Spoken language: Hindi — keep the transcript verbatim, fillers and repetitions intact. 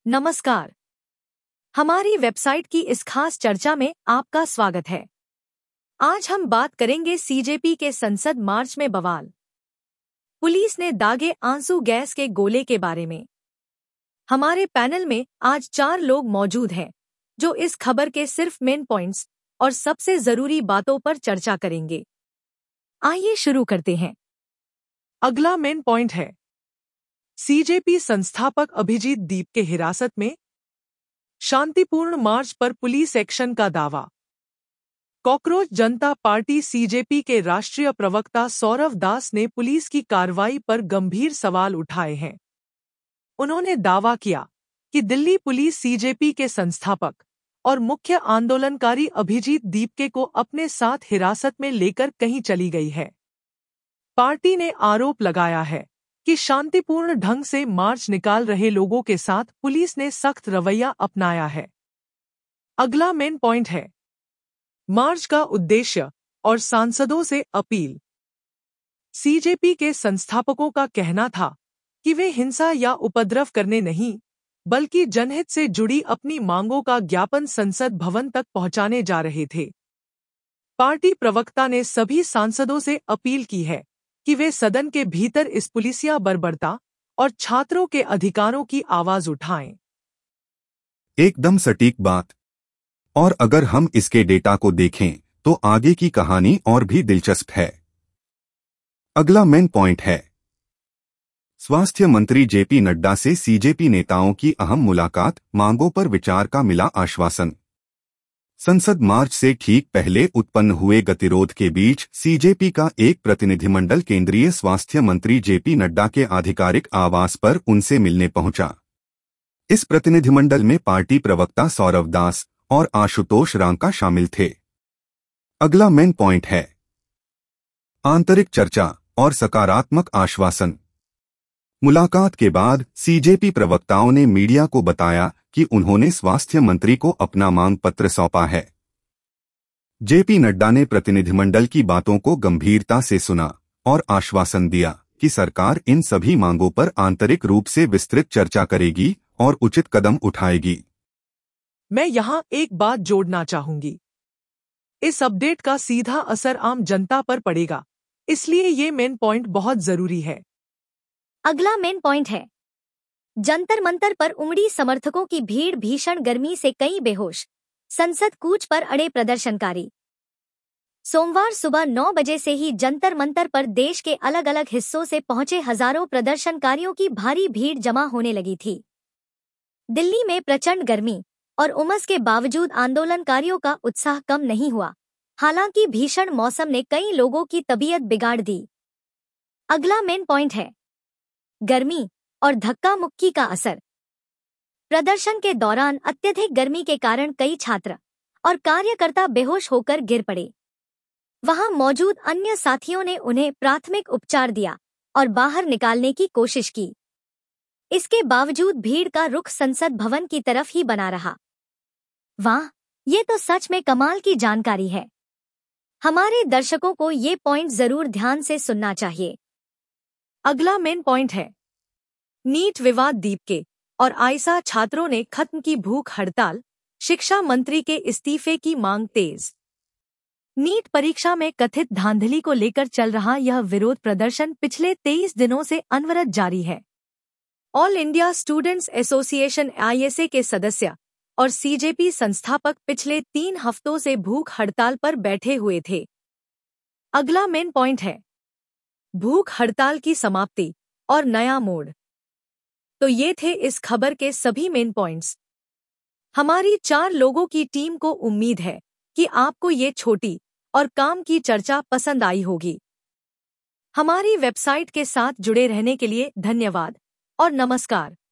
नमस्कार। हमारी वेबसाइट की इस खास चर्चा में आपका स्वागत है। आज हम बात करेंगे सीजेपी के संसद मार्च में बवाल, पुलिस ने दागे आंसू गैस के गोले के बारे में। हमारे पैनल में आज चार लोग मौजूद हैं जो इस खबर के सिर्फ मेन पॉइंट्स और सबसे जरूरी बातों पर चर्चा करेंगे। आइए शुरू करते हैं। अगला मेन पॉइंट है सीजेपी संस्थापक अभिजीत दीप के हिरासत में, शांतिपूर्ण मार्च पर पुलिस एक्शन का दावा। कॉकरोच जनता पार्टी सीजेपी के राष्ट्रीय प्रवक्ता सौरव दास ने पुलिस की कार्रवाई पर गंभीर सवाल उठाए हैं। उन्होंने दावा किया कि दिल्ली पुलिस सीजेपी के संस्थापक और मुख्य आंदोलनकारी अभिजीत दीपके को अपने साथ हिरासत में लेकर कहीं चली गई है। पार्टी ने आरोप लगाया है कि शांतिपूर्ण ढंग से मार्च निकाल रहे लोगों के साथ पुलिस ने सख्त रवैया अपनाया है। अगला मेन पॉइंट है मार्च का उद्देश्य और सांसदों से अपील। सीजेपी के संस्थापकों का कहना था कि वे हिंसा या उपद्रव करने नहीं, बल्कि जनहित से जुड़ी अपनी मांगों का ज्ञापन संसद भवन तक पहुंचाने जा रहे थे। पार्टी प्रवक्ता ने सभी सांसदों से अपील की है कि वे सदन के भीतर इस पुलिसिया बर्बरता और छात्रों के अधिकारों की आवाज उठाएं। एकदम सटीक बात। और अगर हम इसके डेटा को देखें तो आगे की कहानी और भी दिलचस्प है। अगला मेन पॉइंट है स्वास्थ्य मंत्री जेपी नड्डा से सीजेपी नेताओं की अहम मुलाकात, मांगों पर विचार का मिला आश्वासन। संसद मार्च से ठीक पहले उत्पन्न हुए गतिरोध के बीच सीजेपी का एक प्रतिनिधिमंडल केंद्रीय स्वास्थ्य मंत्री जेपी नड्डा के आधिकारिक आवास पर उनसे मिलने पहुंचा। इस प्रतिनिधिमंडल में पार्टी प्रवक्ता सौरव दास और आशुतोष रांका शामिल थे। अगला मेन पॉइंट है आंतरिक चर्चा और सकारात्मक आश्वासन। मुलाकात के बाद सीजेपी प्रवक्ताओं ने मीडिया को बताया कि उन्होंने स्वास्थ्य मंत्री को अपना मांग पत्र सौंपा है। जेपी नड्डा ने प्रतिनिधिमंडल की बातों को गंभीरता से सुना और आश्वासन दिया कि सरकार इन सभी मांगों पर आंतरिक रूप से विस्तृत चर्चा करेगी और उचित कदम उठाएगी। मैं यहाँ एक बात जोड़ना चाहूंगी। इस अपडेट का सीधा असर आम जनता पर पड़ेगा, इसलिए ये मेन पॉइंट बहुत जरूरी है। अगला मेन पॉइंट है जंतर मंतर पर उमड़ी समर्थकों की भीड़, भीषण गर्मी से कई बेहोश, संसद कूच पर अड़े प्रदर्शनकारी। सोमवार सुबह नौ बजे से ही जंतर मंतर पर देश के अलग अलग हिस्सों से पहुंचे हजारों प्रदर्शनकारियों की भारी भीड़ जमा होने लगी थी। दिल्ली में प्रचंड गर्मी और उमस के बावजूद आंदोलनकारियों का उत्साह कम नहीं हुआ। हालांकि भीषण मौसम ने कई लोगों की तबीयत बिगाड़ दी। अगला मेन पॉइंट है गर्मी और धक्का मुक्की का असर। प्रदर्शन के दौरान अत्यधिक गर्मी के कारण कई छात्र और कार्यकर्ता बेहोश होकर गिर पड़े। वहां मौजूद अन्य साथियों ने उन्हें प्राथमिक उपचार दिया और बाहर निकालने की कोशिश की। इसके बावजूद भीड़ का रुख संसद भवन की तरफ ही बना रहा। वाह, ये तो सच में कमाल की जानकारी है। हमारे दर्शकों को ये पॉइंट जरूर ध्यान से सुनना चाहिए। अगला मेन पॉइंट है नीट विवाद। दीपके और आयशा छात्रों ने खत्म की भूख हड़ताल, शिक्षा मंत्री के इस्तीफे की मांग तेज। नीट परीक्षा में कथित धांधली को लेकर चल रहा यह विरोध प्रदर्शन पिछले तेईस दिनों से अनवरत जारी है। All India students association ISA के सदस्य और सीजेपी संस्थापक पिछले तीन हफ्तों से भूख हड़ताल पर बैठे हुए थे। अगला मेन पॉइंट है भूख हड़ताल की समाप्ति और नया मोड़। तो ये थे इस खबर के सभी मेन पॉइंट्स। हमारी चार लोगों की टीम को उम्मीद है कि आपको ये छोटी और काम की चर्चा पसंद आई होगी। हमारी वेबसाइट के साथ जुड़े रहने के लिए धन्यवाद और नमस्कार।